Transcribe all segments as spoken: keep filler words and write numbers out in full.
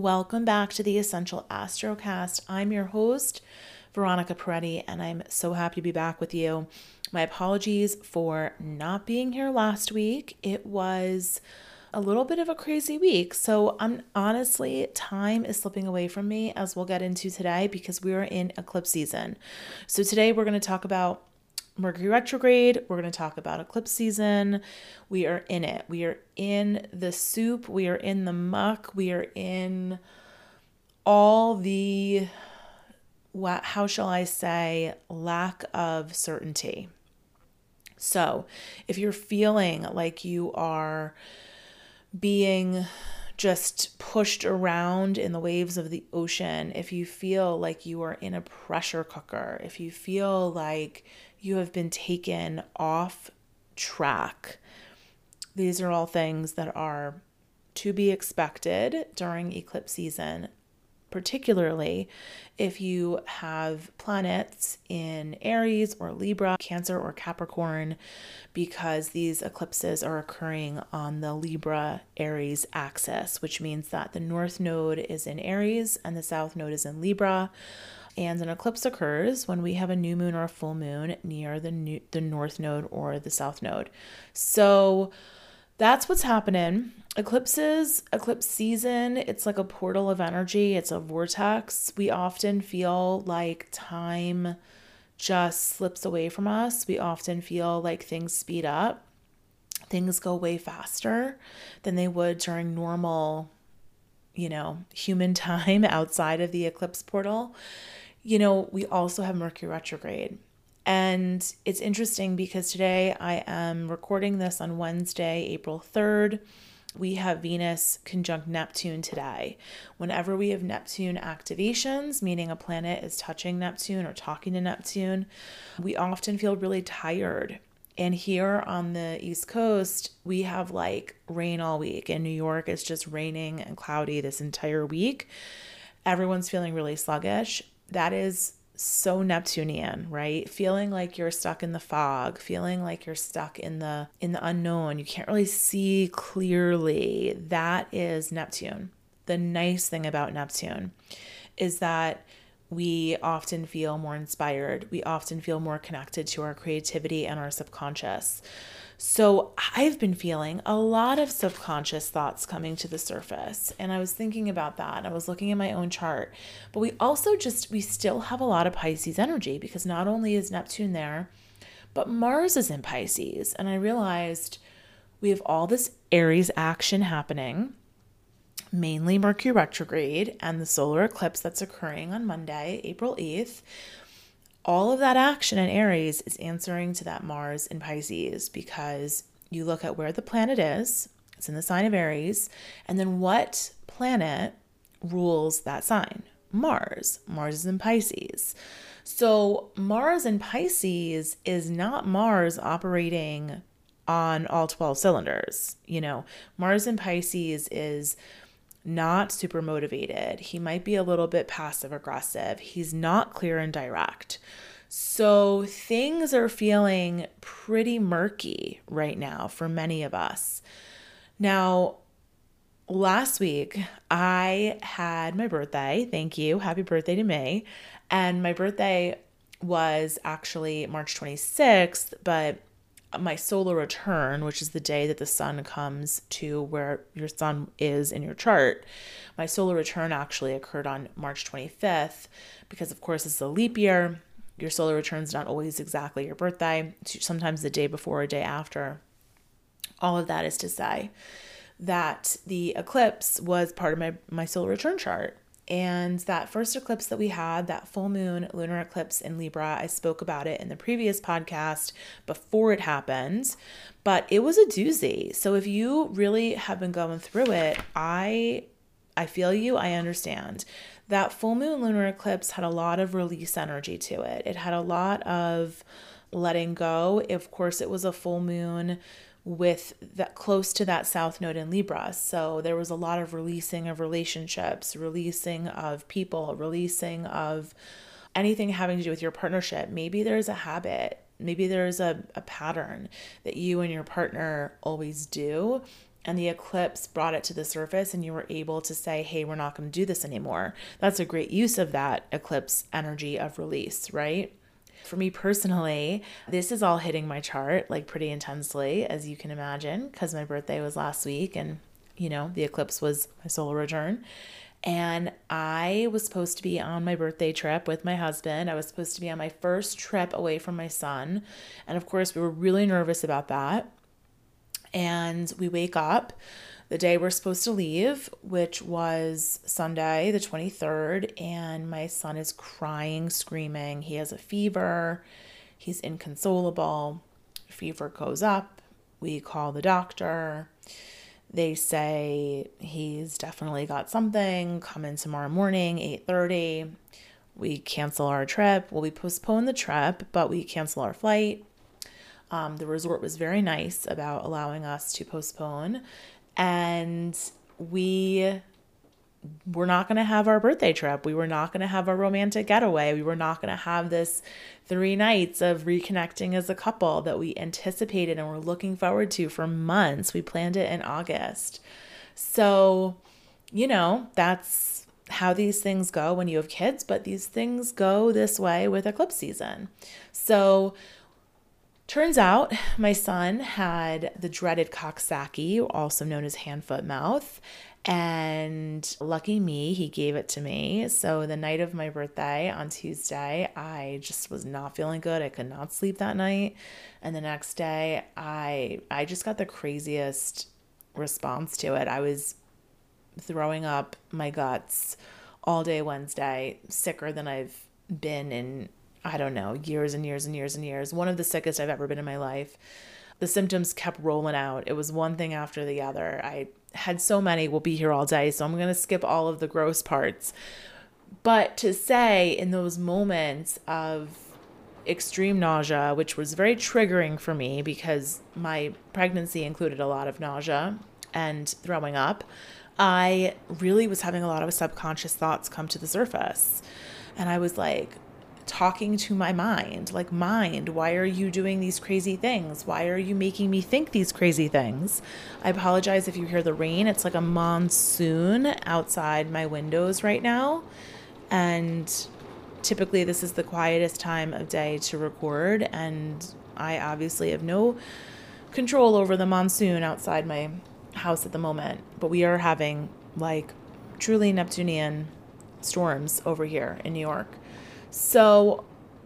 Welcome back to the Essential Astrocast. I'm your host, Veronica Peretti, and I'm so happy to be back with you. My apologies for not being here last week. It was a little bit of a crazy week. So I'm honestly, time is slipping away from me, as we'll get into today, because we are in eclipse season. So today we're going to talk about Mercury retrograde. We're going to talk about eclipse season. We are in it. We are in the soup. We are in the muck. We are in all the, how shall I say, lack of certainty. So if you're feeling like you are being just pushed around in the waves of the ocean, if you feel like you are in a pressure cooker, if you feel like you have been taken off track, these are all things that are to be expected during eclipse season, particularly if you have planets in Aries or Libra, Cancer or Capricorn, because these eclipses are occurring on the Libra-Aries axis, which means that the North Node is in Aries and the South Node is in Libra. And an eclipse occurs when we have a new moon or a full moon near the new, the North Node or the South Node. So that's what's happening. Eclipses, eclipse season, it's like a portal of energy. It's a vortex. We often feel like time just slips away from us. We often feel like things speed up. Things go way faster than they would during normal, you know, human time outside of the eclipse portal. You know, we also have Mercury retrograde. And it's interesting because today I am recording this on Wednesday, April third. We have Venus conjunct Neptune today. Whenever we have Neptune activations, meaning a planet is touching Neptune or talking to Neptune, we often feel really tired. And here on the East Coast, we have like rain all week. In New York, it's just raining and cloudy this entire week. Everyone's feeling really sluggish. That is so Neptunian, right? Feeling like you're stuck in the fog, feeling like you're stuck in the in the unknown. You can't really see clearly. That is Neptune. The nice thing about Neptune is that we often feel more inspired. We often feel more connected to our creativity and our subconscious. So I've been feeling a lot of subconscious thoughts coming to the surface. And I was thinking about that. I was looking at my own chart. But we also just, we still have a lot of Pisces energy, because not only is Neptune there, but Mars is in Pisces. And I realized we have all this Aries action happening, mainly Mercury retrograde and the solar eclipse that's occurring on Monday, April eighth. All of that action in Aries is answering to that Mars in Pisces, because you look at where the planet is, it's in the sign of Aries, and then what planet rules that sign? Mars. Mars is in Pisces. So Mars in Pisces is not Mars operating on all twelve cylinders. You know, Mars in Pisces is not super motivated. He might be a little bit passive aggressive. He's not clear and direct. So things are feeling pretty murky right now for many of us. Now, last week I had my birthday. Thank you. Happy birthday to me. And my birthday was actually March twenty-sixth, but my solar return, which is the day that the sun comes to where your sun is in your chart, my solar return actually occurred on March twenty-fifth, because of course it's a leap year. Your solar return is not always exactly your birthday. It's sometimes the day before or day after. All of that is to say that the eclipse was part of my, my solar return chart. And that first eclipse that we had, that full moon lunar eclipse in Libra, I spoke about it in the previous podcast before it happened, but it was a doozy. So if you really have been going through it, I I feel you, I understand. That full moon lunar eclipse had a lot of release energy to it. It had a lot of letting go. Of course, it was a full moon with that close to that South Node in Libra. So there was a lot of releasing of relationships, releasing of people, releasing of anything having to do with your partnership. Maybe there's a habit, maybe there's a, a pattern that you and your partner always do and the eclipse brought it to the surface and you were able to say, hey, we're not going to do this anymore. That's a great use of that eclipse energy of release, right? For me personally, this is all hitting my chart like pretty intensely, as you can imagine, because my birthday was last week and, you know, the eclipse was my solar return. And I was supposed to be on my birthday trip with my husband. I was supposed to be on my first trip away from my son. And of course, we were really nervous about that. And we wake up the day we're supposed to leave, which was Sunday, the twenty-third, and my son is crying, screaming. He has a fever. He's inconsolable. Fever goes up. We call the doctor. They say he's definitely got something. Come in tomorrow morning, eight thirty. We cancel our trip. Well, we postpone the trip, but we cancel our flight. Um, the resort was very nice about allowing us to postpone. And we were not going to have our birthday trip. We were not going to have a romantic getaway. We were not going to have this three nights of reconnecting as a couple that we anticipated and were looking forward to for months. We planned it in August. So, you know, that's how these things go when you have kids, but these things go this way with eclipse season. So turns out my son had the dreaded Coxsackie, also known as hand, foot, mouth, and lucky me, he gave it to me. So the night of my birthday on Tuesday, I just was not feeling good. I could not sleep that night. And the next day, I I just got the craziest response to it. I was throwing up my guts all day Wednesday, sicker than I've been in I don't know, years and years and years and years. One of the sickest I've ever been in my life. The symptoms kept rolling out. It was one thing after the other. I had so many. We'll be here all day, so I'm going to skip all of the gross parts. But to say in those moments of extreme nausea, which was very triggering for me because my pregnancy included a lot of nausea and throwing up, I really was having a lot of subconscious thoughts come to the surface. And I was like, talking to my mind, like, mind, why are you doing these crazy things? Why are you making me think these crazy things? I apologize if you hear the rain. It's like a monsoon outside my windows right now. And typically this is the quietest time of day to record. And I obviously have no control over the monsoon outside my house at the moment. But we are having like truly Neptunian storms over here in New York. So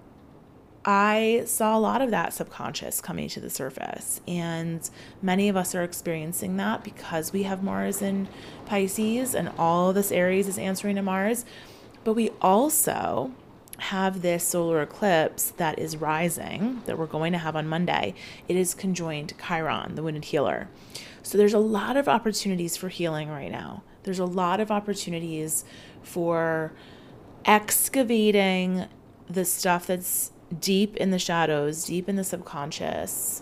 I saw a lot of that subconscious coming to the surface, and many of us are experiencing that because we have Mars in Pisces and all of this Aries is answering to Mars. But we also have this solar eclipse that is rising that we're going to have on Monday. It is conjoined Chiron, the wounded healer. So there's a lot of opportunities for healing right now. There's a lot of opportunities for excavating the stuff that's deep in the shadows, deep in the subconscious,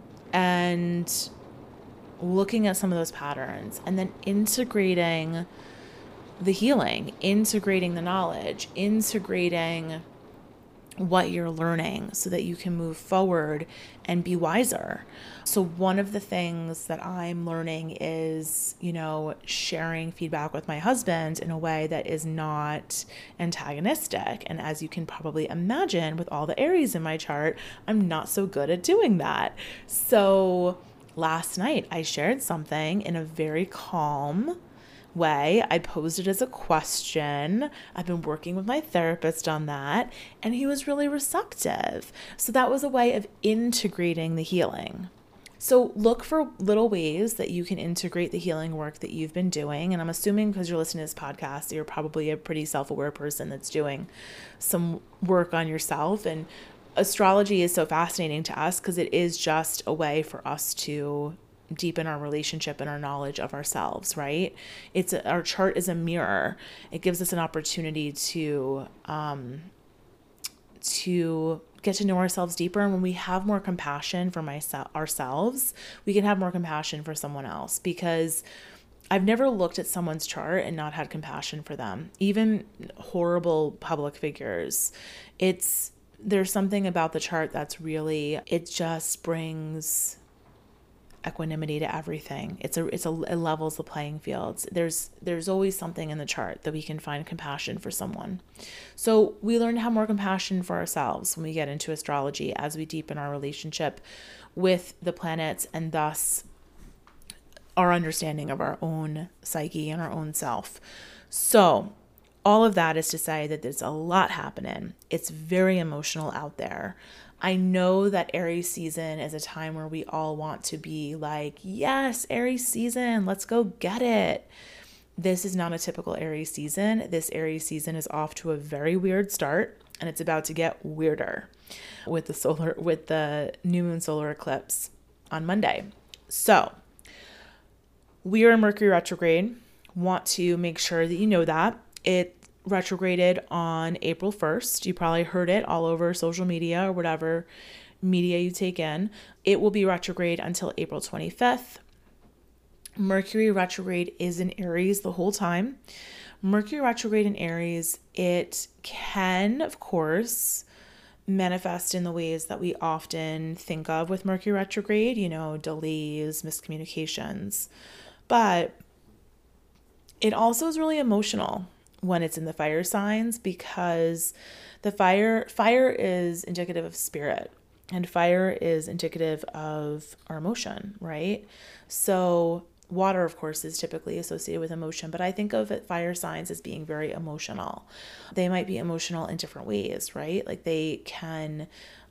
and looking at some of those patterns and then integrating the healing, integrating the knowledge, integrating what you're learning so that you can move forward and be wiser. So one of the things that I'm learning is, you know, sharing feedback with my husband in a way that is not antagonistic. And as you can probably imagine, with all the Aries in my chart, I'm not so good at doing that. So last night I shared something in a very calm way. I posed it as a question. I've been working with my therapist on that, and he was really receptive. So that was a way of integrating the healing. So look for little ways that you can integrate the healing work that you've been doing. And I'm assuming because you're listening to this podcast, you're probably a pretty self-aware person that's doing some work on yourself. And astrology is so fascinating to us because it is just a way for us to deepen our relationship and our knowledge of ourselves, right? It's a, our chart is a mirror. It gives us an opportunity to um, to get to know ourselves deeper. And when we have more compassion for myself, ourselves, we can have more compassion for someone else, because I've never looked at someone's chart and not had compassion for them, even horrible public figures. It's, there's something about the chart that's really, it just brings equanimity to everything. It's a it's a it levels the playing fields. There's there's always something in the chart that we can find compassion for someone. So we learn to have more compassion for ourselves when we get into astrology as we deepen our relationship with the planets, and thus our understanding of our own psyche and our own self. So all of that is to say that there's a lot happening. It's very emotional out there. I know that Aries season is a time where we all want to be like, yes, Aries season, let's go get it. This is not a typical Aries season. This Aries season is off to a very weird start, and it's about to get weirder with the solar, with the new moon solar eclipse on Monday. So we are in Mercury retrograde. Want to make sure that you know that. It retrograded on April first. You probably heard it all over social media or whatever media you take in. It will be retrograde until April twenty-fifth. Mercury retrograde is in Aries the whole time. Mercury retrograde in Aries, it can, of course, manifest in the ways that we often think of with Mercury retrograde, you know, delays, miscommunications. But it also is really emotional when it's in the fire signs, because the fire fire is indicative of spirit, and fire is indicative of our emotion, right? So water, of course, is typically associated with emotion, but I think of it, fire signs as being very emotional. They might be emotional in different ways, right? Like they can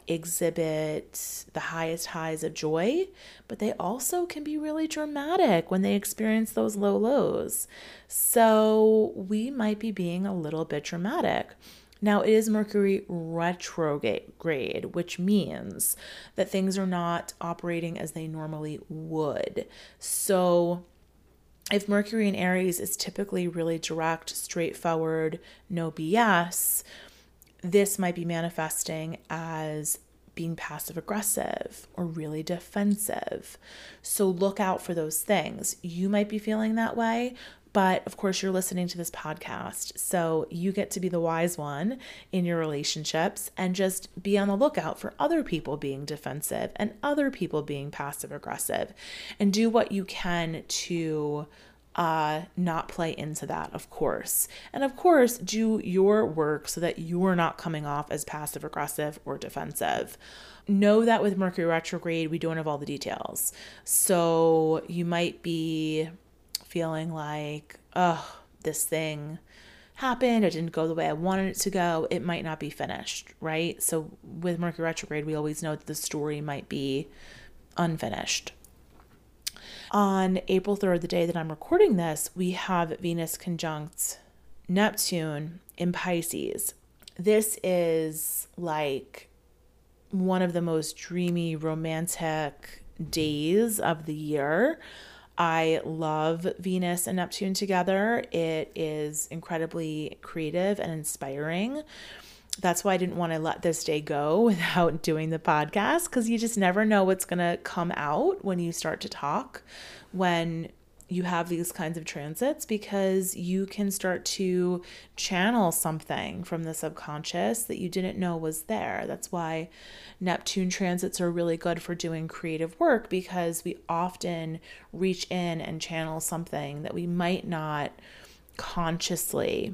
exhibit the highest highs of joy, but they also can be really dramatic when they experience those low lows. So we might be being a little bit dramatic. Now, it is Mercury retrograde, which means that things are not operating as they normally would. So if Mercury in Aries is typically really direct, straightforward, no B S, this might be manifesting as being passive aggressive or really defensive. So look out for those things. You might be feeling that way, but of course you're listening to this podcast, so you get to be the wise one in your relationships and just be on the lookout for other people being defensive and other people being passive aggressive, and do what you can to Uh, not play into that, of course. And of course, do your work so that you're not coming off as passive aggressive or defensive. Know that with Mercury retrograde, we don't have all the details. So you might be feeling like, oh, this thing happened, it didn't go the way I wanted it to go. It might not be finished, right? So with Mercury retrograde, we always know that the story might be unfinished. On April third, the day that I'm recording this, we have Venus conjunct Neptune in Pisces. This is like one of the most dreamy, romantic days of the year. I love Venus and Neptune together. It is incredibly creative and inspiring. That's why I didn't want to let this day go without doing the podcast, because you just never know what's going to come out when you start to talk, when you have these kinds of transits, because you can start to channel something from the subconscious that you didn't know was there. That's why Neptune transits are really good for doing creative work, because we often reach in and channel something that we might not consciously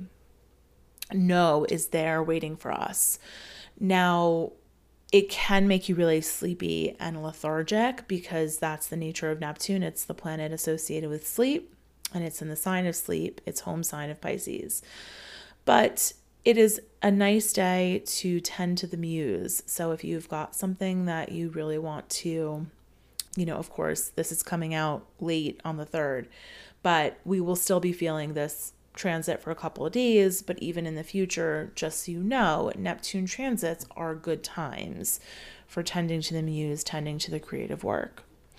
know is there waiting for us. Now, it can make you really sleepy and lethargic, because that's the nature of Neptune. It's the planet associated with sleep, and it's in the sign of sleep. It's home sign of Pisces. But it is a nice day to tend to the muse. So if you've got something that you really want to, you know, of course, this is coming out late on the third, but we will still be feeling this transit for a couple of days. But even in the future, just so you know, Neptune transits are good times for tending to the muse, tending to the creative work.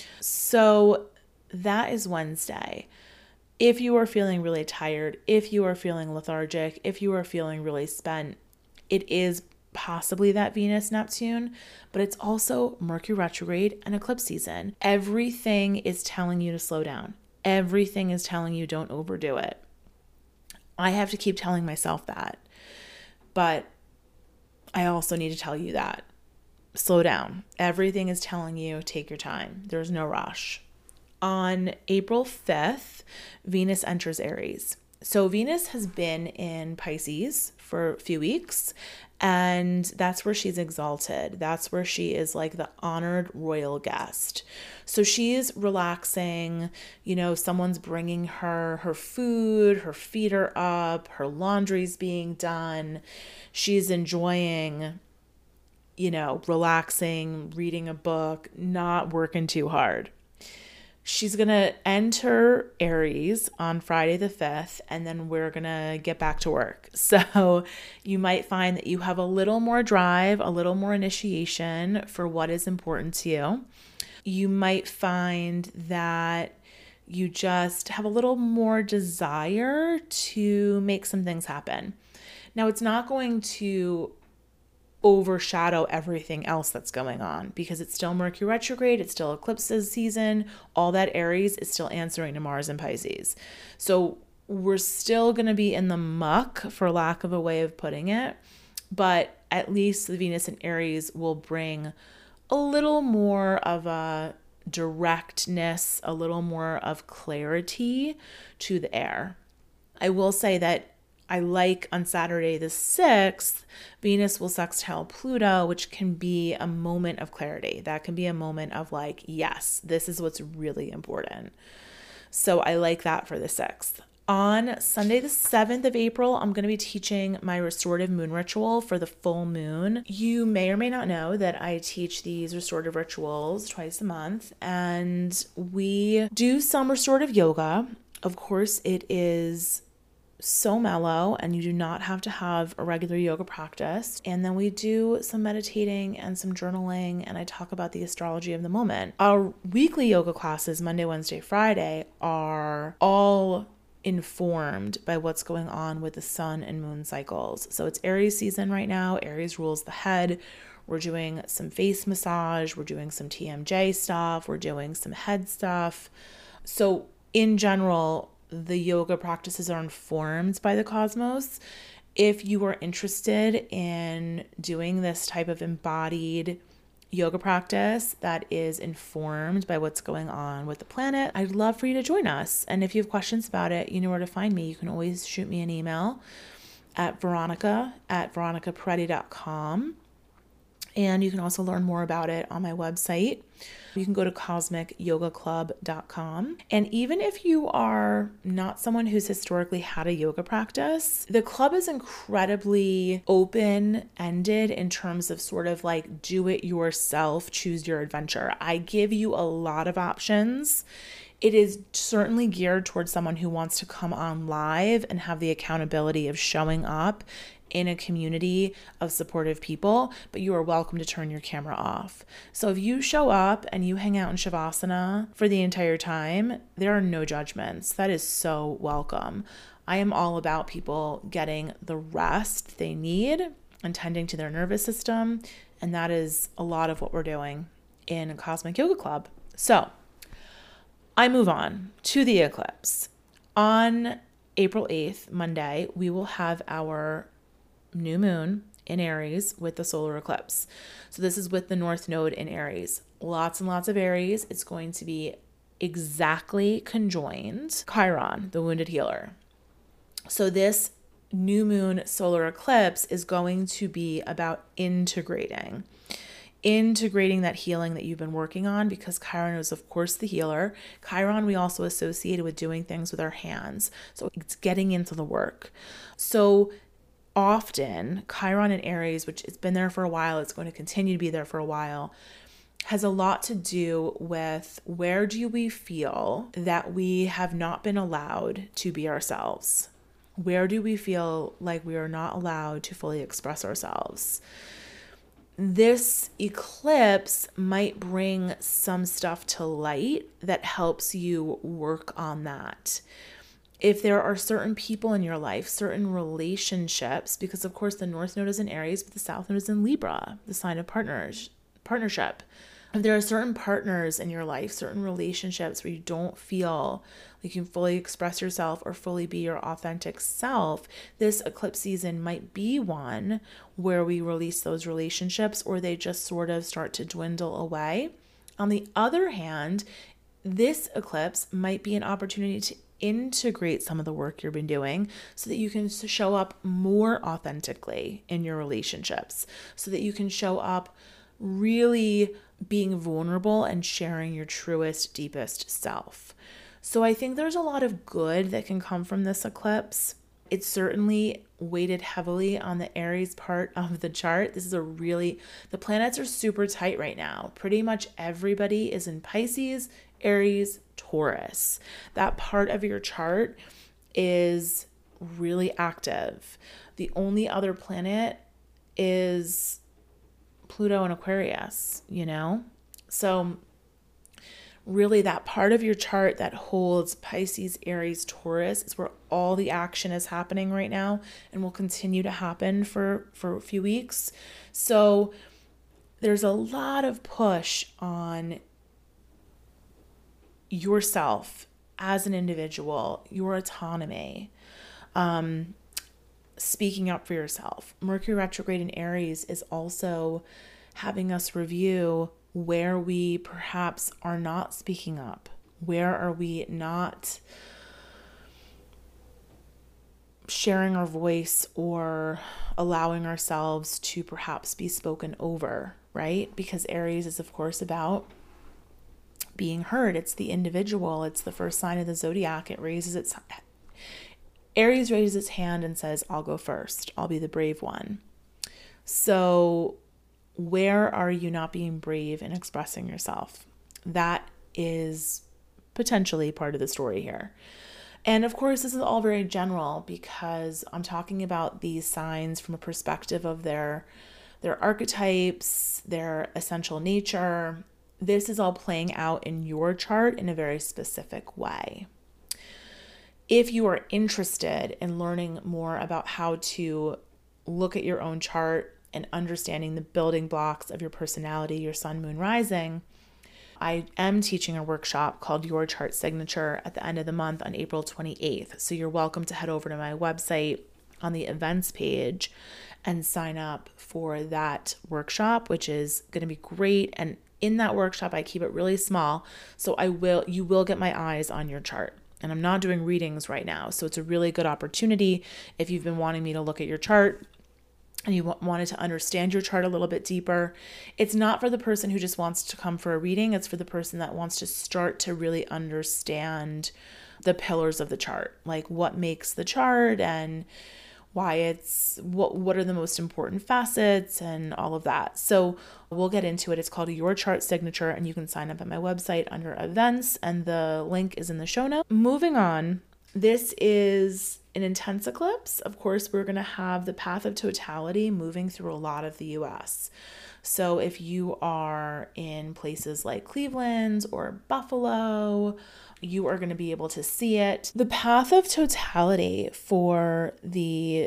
So that is Wednesday. If you are feeling really tired, if you are feeling lethargic, if you are feeling really spent, it is possibly that Venus Neptune, but it's also Mercury retrograde and eclipse season. Everything is telling you to slow down. Everything is telling you don't overdo it. I have to keep telling myself that, but I also need to tell you that. Slow down. Everything is telling you take your time. There's no rush. On April fifth, Venus enters Aries. So Venus has been in Pisces for a few weeks, and that's where she's exalted. That's where she is like the honored royal guest. So she's relaxing, you know, someone's bringing her her food, her feet are up, her laundry's being done. She's enjoying, you know, relaxing, reading a book, not working too hard. She's going to enter Aries on Friday the fifth, and then we're going to get back to work. So you might find that you have a little more drive, a little more initiation for what is important to you. You might find that you just have a little more desire to make some things happen. Now, it's not going to overshadow everything else that's going on because it's still Mercury retrograde, it's still eclipses season, all that Aries is still answering to Mars and Pisces. So we're still going to be in the muck, for lack of a way of putting it, but at least the Venus and Aries will bring a little more of a directness, a little more of clarity to the air. I will say that I like on Saturday the sixth, Venus will sextile Pluto, which can be a moment of clarity. That can be a moment of like, yes, this is what's really important. So I like that for the sixth. On Sunday the seventh of April, I'm going to be teaching my restorative moon ritual for the full moon. You may or may not know that I teach these restorative rituals twice a month, and we do some restorative yoga. Of course, it is so mellow and you do not have to have a regular yoga practice. And then we do some meditating and some journaling, and I talk about the astrology of the moment. Our weekly yoga classes, Monday, Wednesday, Friday, are all informed by what's going on with the sun and moon cycles. So it's Aries season right now. Aries rules the head. We're doing some face massage. We're doing some T M J stuff. We're doing some head stuff. So in general, the yoga practices are informed by the cosmos. If you are interested in doing this type of embodied yoga practice that is informed by what's going on with the planet, I'd love for you to join us. And if you have questions about it, you know where to find me. You can always shoot me an email at veronica at veronica peretti dot com. And you can also learn more about it on my website. You can go to cosmic yoga club dot com. And even if you are not someone who's historically had a yoga practice, the club is incredibly open-ended in terms of sort of like do it yourself, choose your adventure. I give you a lot of options. It is certainly geared towards someone who wants to come on live and have the accountability of showing up in a community of supportive people, but you are welcome to turn your camera off. So if you show up and you hang out in Shavasana for the entire time, there are no judgments. That is so welcome. I am all about people getting the rest they need and tending to their nervous system, and that is a lot of what we're doing in Cosmic Yoga Club. So I move on to the eclipse. On April eighth, Monday, we will have our new moon in Aries with the solar eclipse. So this is with the North Node in Aries. Lots and lots of Aries. It's going to be exactly conjoined Chiron, the wounded healer. So this new moon solar eclipse is going to be about integrating. Integrating that healing that you've been working on, because Chiron is, of course, the healer. Chiron we also associated with doing things with our hands. So it's getting into the work. So often Chiron in Aries, which has been there for a while, it's going to continue to be there for a while, has a lot to do with where do we feel that we have not been allowed to be ourselves? Where do we feel like we are not allowed to fully express ourselves? This eclipse might bring some stuff to light that helps you work on that. If there are certain people in your life, certain relationships, because of course the North Node is in Aries, but the South Node is in Libra, the sign of partners, partnership. If there are certain partners in your life, certain relationships where you don't feel like you can fully express yourself or fully be your authentic self, this eclipse season might be one where we release those relationships or they just sort of start to dwindle away. On the other hand, this eclipse might be an opportunity to integrate some of the work you've been doing so that you can show up more authentically in your relationships, so that you can show up really being vulnerable and sharing your truest, deepest self. So I think there's a lot of good that can come from this eclipse. It's certainly weighted heavily on the Aries part of the chart. This is a really, the planets are super tight right now. Pretty much everybody is in Pisces, Aries, Taurus. That part of your chart is really active. The only other planet is Pluto and Aquarius, you know? So really that part of your chart that holds Pisces, Aries, Taurus is where all the action is happening right now and will continue to happen for, for a few weeks. So there's a lot of push on yourself as an individual, your autonomy, um, speaking up for yourself. Mercury retrograde in Aries is also having us review where we perhaps are not speaking up. Where are we not sharing our voice or allowing ourselves to perhaps be spoken over, right? Because Aries is, of course, about being heard. It's the individual. It's the first sign of the zodiac. It raises its Aries raises its hand and says, I'll go first. I'll be the brave one. So where are you not being brave in expressing yourself? That is potentially part of the story here. And of course, this is all very general because I'm talking about these signs from a perspective of their, their archetypes, their essential nature. This is all playing out in your chart in a very specific way. If you are interested in learning more about how to look at your own chart and understanding the building blocks of your personality, your sun, moon, rising, I am teaching a workshop called Your Chart Signature at the end of the month on April twenty-eighth. So you're welcome to head over to my website on the events page and sign up for that workshop, which is going to be great. And in that workshop, I keep it really small. So I will, you will get my eyes on your chart. And I'm not doing readings right now. So it's a really good opportunity if you've been wanting me to look at your chart and you wanted to understand your chart a little bit deeper. It's not for the person who just wants to come for a reading. It's for the person that wants to start to really understand the pillars of the chart, like what makes the chart and why it's, what what are the most important facets and all of that. So we'll get into it. It's called Your Chart Signature, and you can sign up at my website under events, and the link is in the show notes. Moving on, this is an intense eclipse. Of course, we're going to have the path of totality moving through a lot of the U S. So if you are in places like Cleveland or Buffalo, you are going to be able to see it. The path of totality for the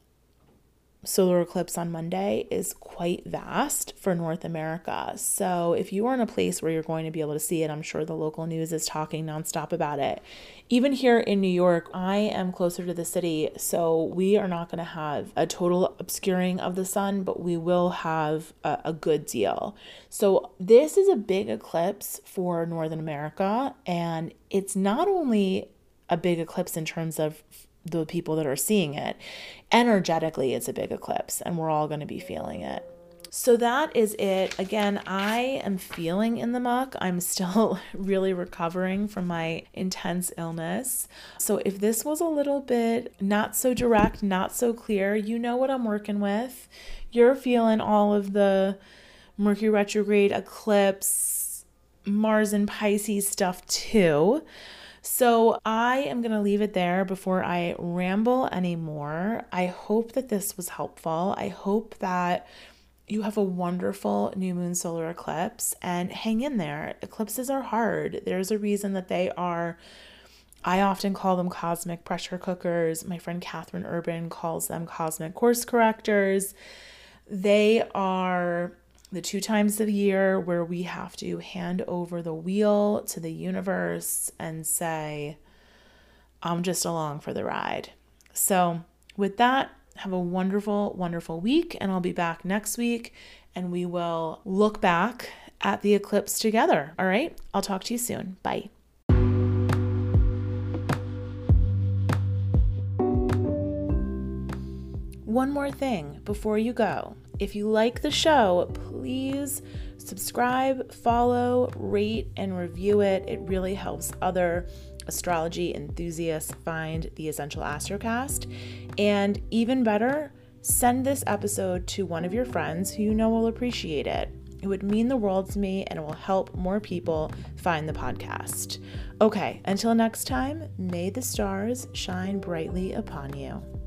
solar eclipse on Monday is quite vast for North America. So if you are in a place where you're going to be able to see it, I'm sure the local news is talking nonstop about it. Even here in New York, I am closer to the city, so we are not going to have a total obscuring of the sun, but we will have a, a good deal. So this is a big eclipse for Northern America, and it's not only a big eclipse in terms of the people that are seeing it. Energetically, it's a big eclipse, and we're all going to be feeling it. So that is it. Again, I am feeling in the muck. I'm still really recovering from my intense illness. So if this was a little bit not so direct, not so clear, you know what I'm working with. You're feeling all of the Mercury retrograde, eclipse, Mars and Pisces stuff too. So I am going to leave it there before I ramble anymore. I hope that this was helpful. I hope that you have a wonderful new moon solar eclipse, and hang in there. Eclipses are hard. There's a reason that they are, I often call them cosmic pressure cookers. My friend Catherine Urban calls them cosmic course correctors. They are the two times of the year where we have to hand over the wheel to the universe and say, I'm just along for the ride. So with that, have a wonderful, wonderful week, and I'll be back next week, and we will look back at the eclipse together. All right, I'll talk to you soon. Bye. One more thing before you go. If you like the show, please subscribe, follow, rate, and review it. It really helps other astrology enthusiasts find the Essential Astrocast. And even better, send this episode to one of your friends who you know will appreciate it. It would mean the world to me, and it will help more people find the podcast. Okay, until next time, may the stars shine brightly upon you.